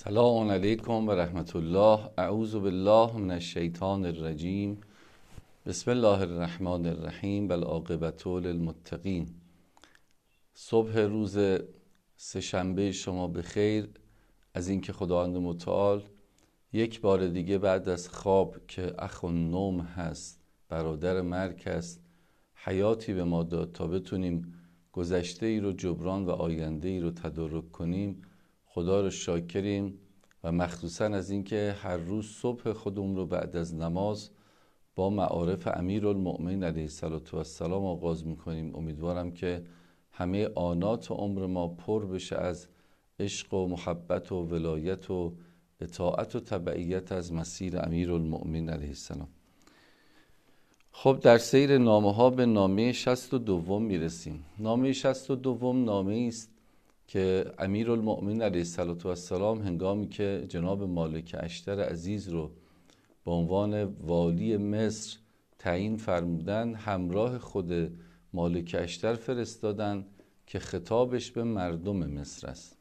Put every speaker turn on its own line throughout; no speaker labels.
سلام علیکم و رحمت الله. اعوذ بالله من الشیطان الرجیم. بسم الله الرحمن الرحیم. والعاقبة للمتقین. صبح روز سه‌شنبه شما به خیر. از اینکه خداوند متعال یک بار دیگه بعد از خواب که اخ النوم هست، برادر مرگ هست، حیاتی به ما داد تا بتونیم گذشته ای رو جبران و آینده ای رو تدارک کنیم. خدا رو شاکریم و مخصوصا از اینکه هر روز صبح خودمون رو بعد از نماز با معارف امیرالمؤمنین علیه السلام آغاز میکنیم. امیدوارم که همه آنات عمر ما پر بشه از عشق و محبت و ولایت و اطاعت و تبعیت از مسیر امیرالمؤمنین علیه السلام. خب در سیر نامه ها به نامه 62 میرسیم. نامه 62 نامه است که امیرالمؤمنین علیه السلام هنگامی که جناب مالک اشتر عزیز رو به عنوان والی مصر تعیین فرمودن، همراه خود مالک اشتر فرستادن که خطابش به مردم مصر است.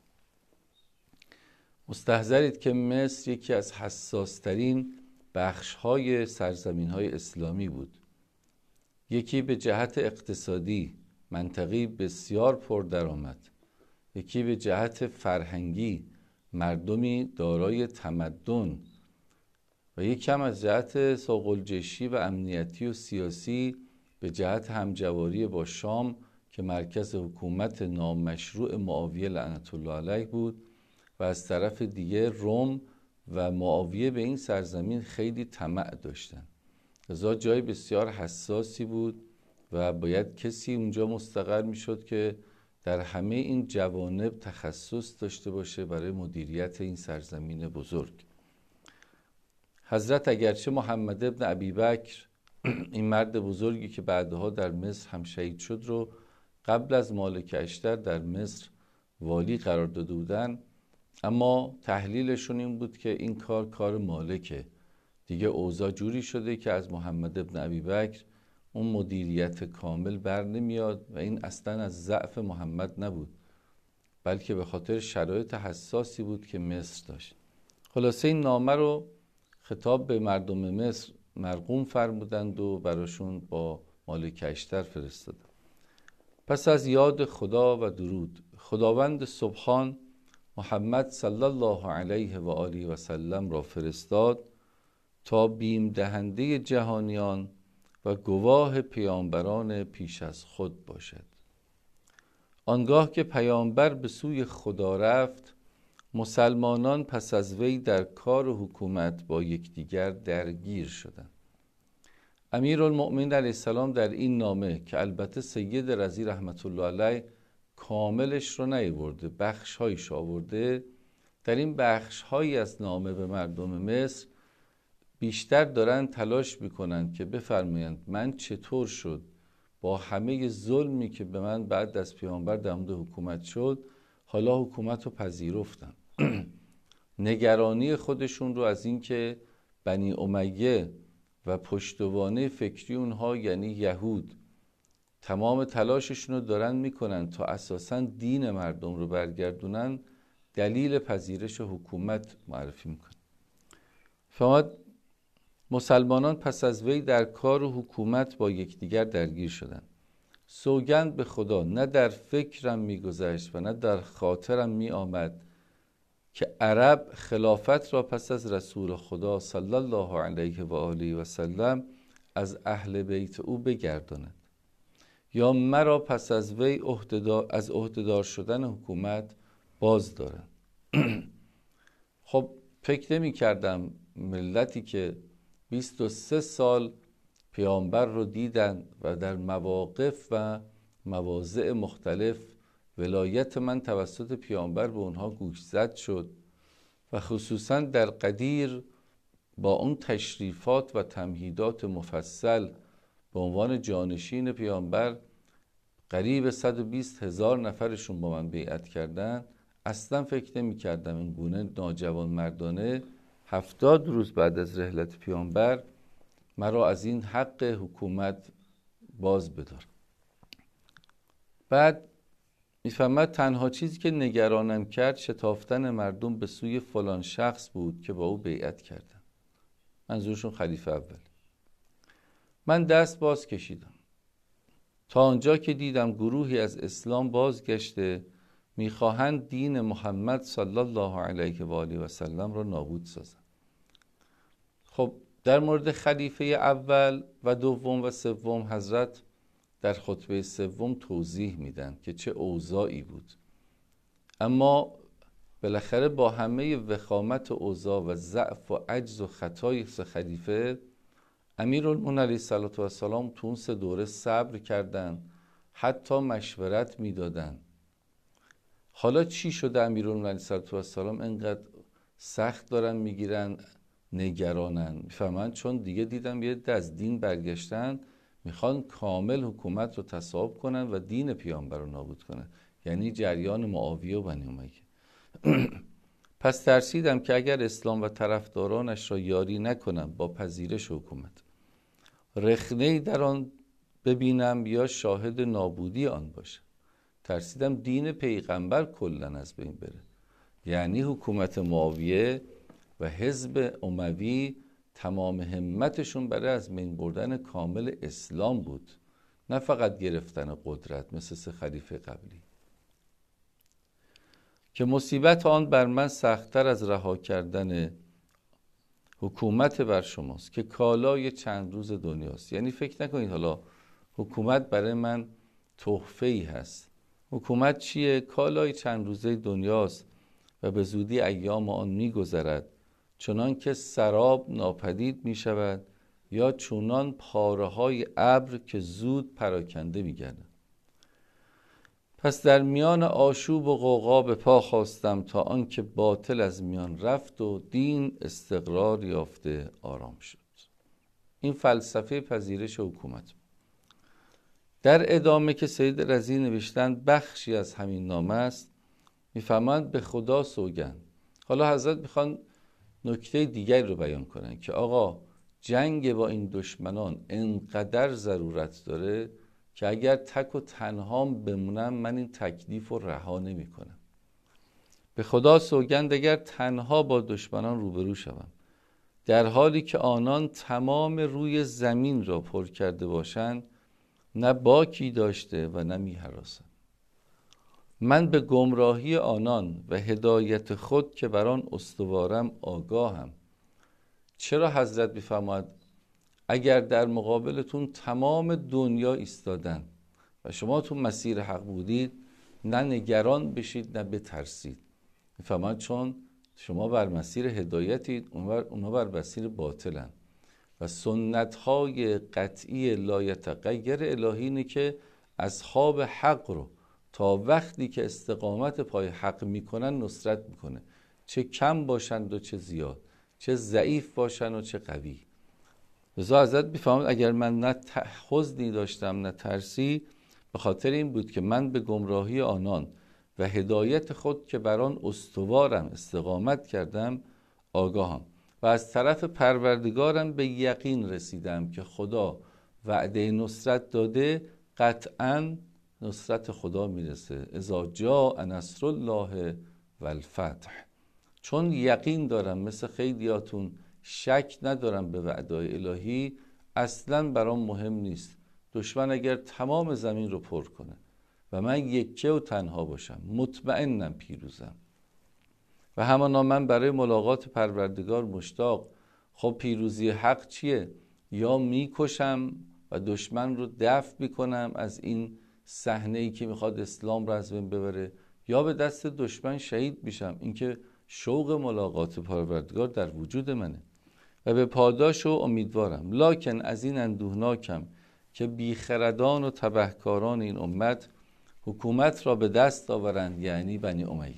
مستحضرید که مصر یکی از حساسترین بخش‌های سرزمین‌های اسلامی بود. یکی به جهت اقتصادی منطقی بسیار پردرآمد، یکی به جهت فرهنگی مردمی دارای تمدن و یکی هم از جهت سوق‌الجیشی و امنیتی و سیاسی به جهت همجواری با شام که مرکز حکومت نامشروع معاویه لعنت الله علیه بود و از طرف دیگه روم و معاویه به این سرزمین خیلی طمع داشتن. لذا جای بسیار حساسی بود و باید کسی اونجا مستقر میشد که در همه این جوانب تخصص داشته باشه برای مدیریت این سرزمین بزرگ. حضرت اگرچه محمد ابن ابیبکر این مرد بزرگی که بعدها در مصر هم شهید شد رو قبل از مالک اشتر در مصر والی قرار داده بودن، اما تحلیلشون این بود که این کار مالکه دیگه. اوضاع جوری شده که از محمد ابن ابیبکر اون مدیریت کامل بر نمیاد و این اصلا از ضعف محمد نبود، بلکه به خاطر شرایط حساسی بود که مصر داشت. خلاصه این نامه رو خطاب به مردم مصر مرقوم فرمودند و براشون با مالک اشتر فرستادند. پس از یاد خدا و درود، خداوند سبحان محمد صلی الله علیه و آله و سلم را فرستاد تا بیم دهنده جهانیان و گواه پیامبران پیش از خود باشد. آنگاه که پیامبر به سوی خدا رفت، مسلمانان پس از وی در کار حکومت با یکدیگر درگیر شدند. امیرالمؤمنین علیه السلام در این نامه که البته سید رضی رحمت الله علیه کاملش رو نیاورده، بخش‌هایش آورده، در این بخش‌هایی از نامه به مردم مصر بیشتر دارن تلاش میکنن که بفرمایند من چطور شد با همه ظلمی که به من بعد از پیامبر در مورد حکومت شد، حالا حکومت رو پذیرفتم. نگرانی خودشون رو از این که بنی امیه و پشتوانه فکری اونها یعنی یهود تمام تلاششون رو دارن میکنن تا اساساً دین مردم رو برگردونن، دلیل پذیرش حکومت معرفی میکنن. فرمود مسلمانان پس از وی در کار و حکومت با یکدیگر درگیر شدند. سوگند به خدا نه در فکرم میگذشت و نه در خاطرم می آمد که عرب خلافت را پس از رسول خدا صلی الله علیه و آله و سلم از اهل بیت او بگرداند یا مرا پس از وی از عهدهدار شدن حکومت باز دارند. خب فکر نمی کردم ملتی که 23 سال پیامبر رو دیدن و در مواقف و مواضع مختلف ولایت من توسط پیامبر به اونها گوشزد شد و خصوصا در قدیر با اون تشریفات و تمهیدات مفصل به عنوان جانشین پیامبر قریب 120,000 نفرشون با من بیعت کردن، اصلا فکر نمی کردم این گونه ناجوان مردانه 70 روز بعد از رحلت پیامبر مرا از این حق حکومت باز بدار. بعد میفهمد تنها چیزی که نگرانم کرد شتافتن مردم به سوی فلان شخص بود که با او بیعت کردن. منظورشون خلیفه اول. من دست باز کشیدم تا آنجا که دیدم گروهی از اسلام بازگشته میخواهند دین محمد صلی الله علیه و آله و سلم را نابود سازند. خب در مورد خلیفه اول و دوم و سوم حضرت در خطبه سوم توضیح میدن که چه اوضاعی بود، اما بالاخره با همه وخامت اوضاع و ضعف و عجز و خطای خلیفه، امیرالمومنین علیه السلام تو اون 3 دوره صبر کردن، حتی مشورت میدادن. حالا چی شده امیرالمومنین علیه السلام اینقدر سخت دارن میگیرن، نگرانن؟ میفهمن چون دیگه دیدم یه از دین برگشتن، میخوان کامل حکومت رو تصاحب کنن و دین پیامبر رو نابود کنن، یعنی جریان معاویه و بنی امیه. پس ترسیدم که اگر اسلام و طرفدارانش را یاری نکنم با پذیرش حکومت، رخنه‌ای در آن ببینم یا شاهد نابودی آن باشه. ترسیدم دین پیغمبر کلن از بین بره. یعنی حکومت معاویه و حزب اموی تمام همتشون برای از بین بردن کامل اسلام بود، نه فقط گرفتن قدرت مثل 3 خلیفه قبلی. که مصیبت آن بر من سخت‌تر از رها کردن حکومت بر شماست که کالای چند روز دنیاست. یعنی فکر نکنید حالا حکومت برای من تحفه‌ای هست. حکومت چیه؟ کالای چند روزه دنیاست و به زودی ایام آن می‌گذرد، چنان که سراب ناپدید می‌شود یا چونان پاره‌های ابر که زود پراکنده می‌گردند. پس در میان آشوب و غوغا به پا خواستم تا آنکه باطل از میان رفت و دین استقرار یافته آرام شد. این فلسفه پذیرش حکومت. در ادامه که سید رضی نوشتند بخشی از همین نامه است، میفهمند به خدا سوگند. حالا حضرت میخوان نکته دیگری رو بیان کنن که آقا جنگ با این دشمنان انقدر ضرورت داره که اگر تک و تنهام بمونم من این تکلیف رو رها نمی کنم. به خدا سوگند اگر تنها با دشمنان روبرو شوم، در حالی که آنان تمام روی زمین را پر کرده باشند، نه باکی داشته و نه می هراسم. من به گمراهی آنان و هدایت خود که بر آن استوارم آگاهم. چرا حضرت می‌فرماید اگر در مقابلتون تمام دنیا ایستادن و شما تو مسیر حق بودید، نه نگران بشید نه بترسید. می‌فرماید چون شما بر مسیر هدایتید، اونا بر مسیر باطلن و سنت‌های قطعی لایتغیر الهی اینه که اصحاب حق رو تا وقتی که استقامت پای حق میکنن نصرت میکنه، چه کم باشند و چه زیاد، چه ضعیف باشند و چه قوی. لذا حضرت میفهمد اگر من نه حزنی داشتم نه ترسی، به خاطر این بود که من به گمراهی آنان و هدایت خود که بر آن استوارم استقامت کردم آگاهم و از طرف پروردگارم به یقین رسیدم که خدا وعده نصرت داده، قطعاً نصرت خدا میرسه. اذا جاء نصر الله و الفتح. چون یقین دارم، مثل خیلیاتون شک ندارم به وعدای الهی، اصلا برام مهم نیست دشمن اگر تمام زمین رو پر کنه و من یکه و تنها باشم، مطمئنم پیروزم. و همانا من برای ملاقات پروردگار مشتاق. خب پیروزی حق چیه؟ یا میکشم و دشمن رو دفع میکنم از این صحنه‌ای که میخواد اسلام رو از بین ببره، یا به دست دشمن شهید میشم. اینکه شوق ملاقات پروردگار در وجود منه و به پاداش و امیدوارم. لکن از این اندوهناکم که بیخردان و تبهکاران این امت حکومت را به دست آورند، یعنی بنی امیه.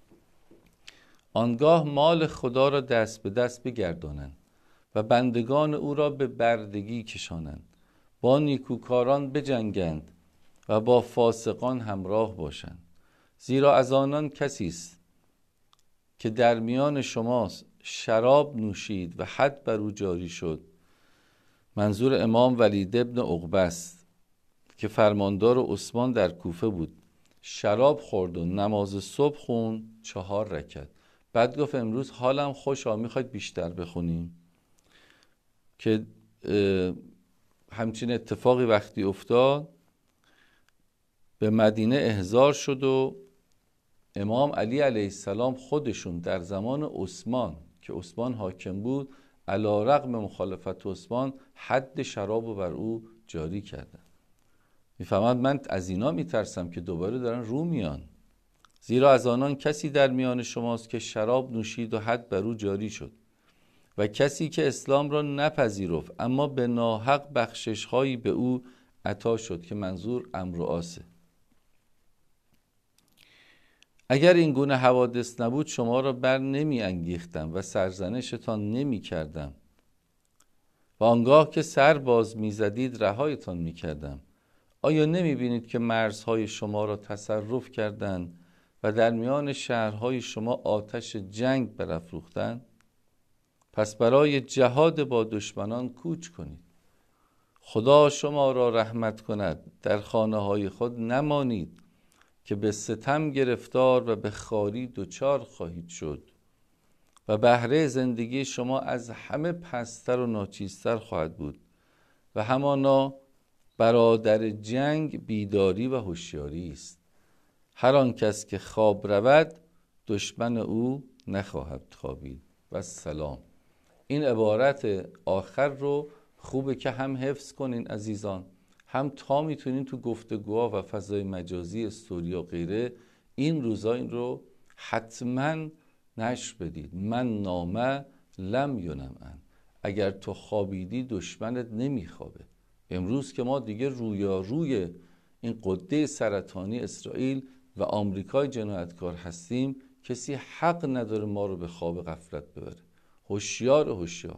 آنگاه مال خدا را دست به دست بگردانند و بندگان او را به بردگی کشانند، با نیکوکاران بجنگند و با فاسقان همراه باشند. زیرا از آنان کسی است که در میان شماست شراب نوشید و حد بر او جاری شد. منظور امام ولید ابن عقبه است که فرماندار عثمان در کوفه بود. شراب خورد و نماز صبح خون 4 رکعت. بعد گفت امروز حالم خوشا، میخواید بیشتر بخونیم؟ که همچین اتفاقی وقتی افتاد به مدینه احضار شد و امام علی علیه السلام خودشون در زمان عثمان که عثمان حاکم بود علی رغم مخالفت عثمان حد شراب رو بر او جاری کردن. میفهمد من از اینا میترسم که دوباره دارن رو میان، زیرا از آنان کسی در میان شماست که شراب نوشید و حد بر او جاری شد و کسی که اسلام را نپذیرفت اما به ناحق بخشش هایی به او عطا شد، که منظور عمرو و عاصه. اگر این گونه حوادث نبود شما را بر نمی انگیختم و سرزنشتان نمی کردم و آنگاه که سر باز می زدید رهایتان می کردم. آیا نمی بینید که مرزهای شما را تصرف کردند و در میان شهرهای شما آتش جنگ برافروختند؟ پس برای جهاد با دشمنان کوچ کنید. خدا شما را رحمت کند، در خانه های خود نمانید که به ستم گرفتار و به خواری دچار خواهید شد و بهره زندگی شما از همه پستر و ناچیزتر خواهد بود و همانا برادر جنگ بیداری و هوشیاری است. هر آن کس که خواب رود دشمن او نخواهد خوابید. و سلام. این عبارت آخر رو خوبه که هم حفظ کنین عزیزان، هم تا میتونین تو گفتگوها و فضای مجازی استوری و غیره این روزا این رو حتما نشر بدید. من نامه لم ینم ان. اگر تو خوابیدی دشمنت نمیخوابه. امروز که ما دیگه رویاروی این قده سرطانی اسرائیل و آمریکای جنایتکار هستیم، کسی حق نداره ما رو به خواب غفلت ببره. هوشیار هوشیار.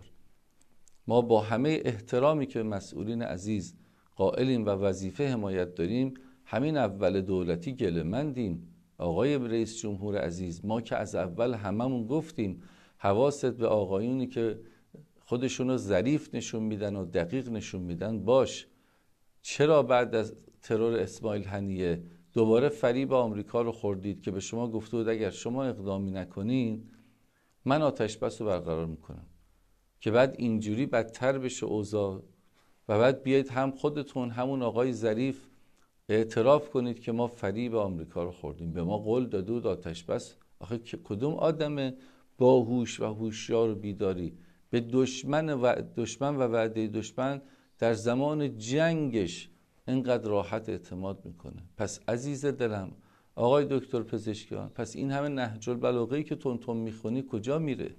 ما با همه احترامی که مسئولین عزیز قائلیم و وظیفه حمایت داریم، همین اول دولتی گله‌مندیم. آقای رئیس جمهور عزیز، ما که از اول هممون گفتیم حواست به آقایونی که خودشونو ظریف نشون میدن و دقیق نشون میدن باش. چرا بعد از ترور اسماعیل هنیه دوباره فریب آمریکا رو خوردید که به شما گفته بود اگر شما اقدامی نکنین من آتش بس رو برقرار میکنم، که بعد اینجوری بدتر بشه اوضاع و بعد بیایید هم خودتون همون آقای ظریف اعتراف کنید که ما فریب آمریکا رو خوردیم. به ما قول داده بود آتش بس. آخه کدوم آدم باهوش و هوشیار و بیداری به دشمن و وعده دشمن در زمان جنگش اینقدر راحت اعتماد میکنه؟ پس عزیز دلم آقای دکتر پزشکیان، پس این همه نهج البلاغه‌ای که تون میخونی کجا میره؟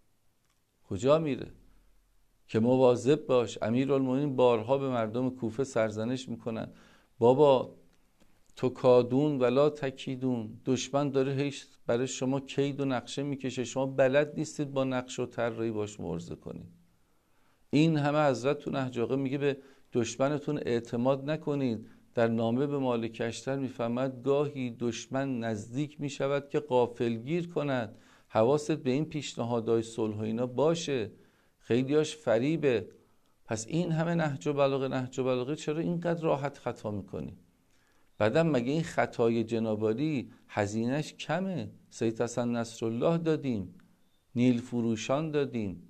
کجا میره؟ که مواظب باش. امیرالمومنین بارها به مردم کوفه سرزنش میکنن بابا تو کادون ولا تکیدون، دشمن داره هیچ برای شما کید و نقشه میکشه، شما بلد نیستید با نقشه و طراحی باش مبارزه کنید. این همه حضرت تو نهج البلاغه میگه به دشمنتون اعتماد نکنید. در نامه به مالک اشتر میفهمد گاهی دشمن نزدیک میشود که غافلگیر کند. حواست به این پیشنهادهای صلح و اینا باشه، خیلیاش فریبه. پس این همه نهج البلاغه چرا اینقدر راحت خطا میکنی؟ بعدم مگه این خطای جنابالی هزینهش کمه؟ سید حسن نصرالله دادیم، نیل فروشان دادیم.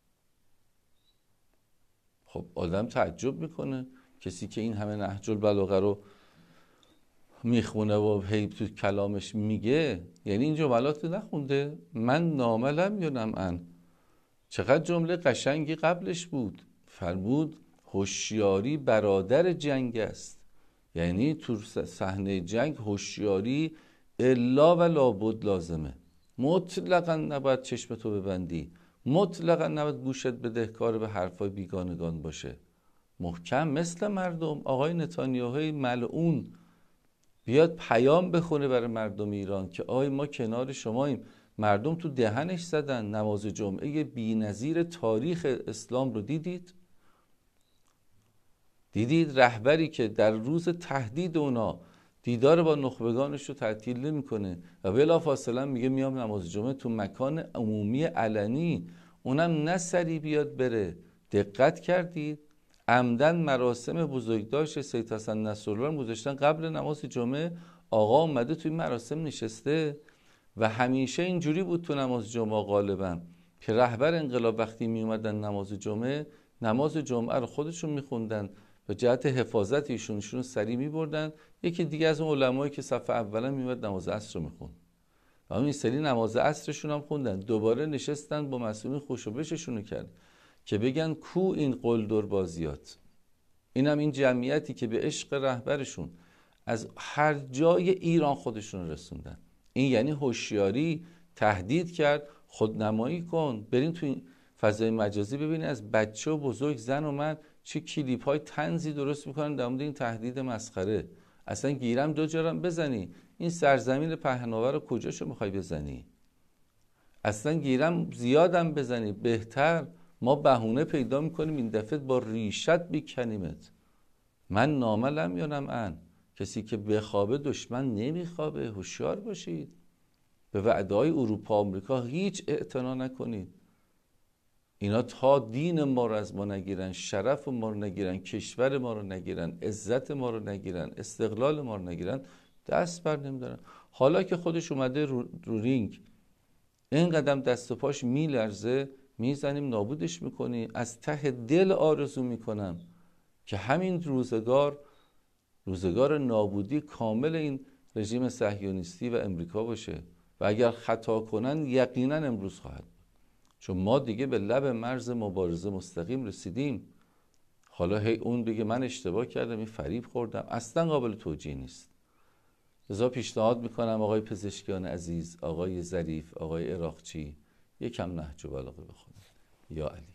خب آدم تعجب میکنه کسی که این همه نهج البلاغه رو میخونه و هی تو کلامش میگه، یعنی این جملات نخونده. من نامه لم ینم ان. چقدر جمله قشنگی قبلش بود. فرمود هوشیاری برادر جنگ است. یعنی تو صحنه جنگ هوشیاری الا و لابد لازمه. مطلقا نباید چشمتو ببندی، مطلقا نباید گوشت بدهکار به حرفای بیگانگان باشه. محکم مثل مردم آقای نتانیاهوی ملعون بیاد پیام بخونه برای مردم ایران که آی ما کنار شماییم. مردم تو دهنش زدن. نماز جمعه بی‌نظیر تاریخ اسلام رو دیدید؟ رهبری که در روز تهدید اونا دیدار با نخبگانش رو تعطیل نمی‌کنه و بلافاصله میگه میام نماز جمعه تو مکان عمومی علنی، اونم نه سری بیاد بره. دقت کردید؟ عمدن مراسم بزرگداشت سید حسن نصرالله رو گذاشتن قبل نماز جمعه. آقا اومده توی مراسم نشسته و همیشه اینجوری بود تو نماز جمعه غالبا که رهبر انقلاب وقتی می اومدن نماز جمعه رو خودشون میخوندن به جهت حفاظت ایشون سری میبردن. یکی دیگه از اون علمایی که صف اولا میومد نماز عصر رو میخوند و این سری نماز عصرشون هم خوندن. دوباره نشستن با مسئولین خوشو بششونو کرد که بگن کو این قلدر بازیات. اینم این جمعیتی که به عشق رهبرشون از هر جای ایران خودشون رسوندن. این یعنی هوشیاری. تهدید کرد خودنمایی کن، برین تو این فضای مجازی ببینید از بچه و بزرگ، زن و مرد چه کلیپ های طنزی درست میکنن در مورد این تهدید مسخره. اصلا گیرم دو جارم بزنی، این سرزمین پهناور رو کجاشو میخوای بزنی؟ اصلا گیرم زیادم بزنی بهتر، ما بهونه پیدا میکنیم این دفعه با ریشت بیکنیمت. من ناملم یانم ان، کسی که بخوابه دشمن نمیخوابه. هوشیار باشید، به وعده های اروپا آمریکا هیچ اعتنا نکنید. اینا تا دین ما رو از ما نگیرن، شرف ما رو نگیرن، کشور ما رو نگیرن، عزت ما رو نگیرن، استقلال ما رو نگیرن، دست بر نمیدارن. حالا که خودش اومده رو رینگ، این قدم دست و پاش میلرزه، میزنیم نابودش میکنی. از ته دل آرزو میکنم که همین روزگار نابودی کامل این رژیم صهیونیستی و امریکا باشه و اگر خطا کنن یقینا امروز خواهد. چون ما دیگه به لب مرز مبارزه مستقیم رسیدیم. حالا هی اون بگه من اشتباه کردم، این فریب خوردم، اصلا قابل توجیه نیست. لذا پیشنهاد میکنم آقای پزشکیان عزیز، آقای ظریف، آقای عراقچی، یکم نهج البلاغه بخونید. یا علی.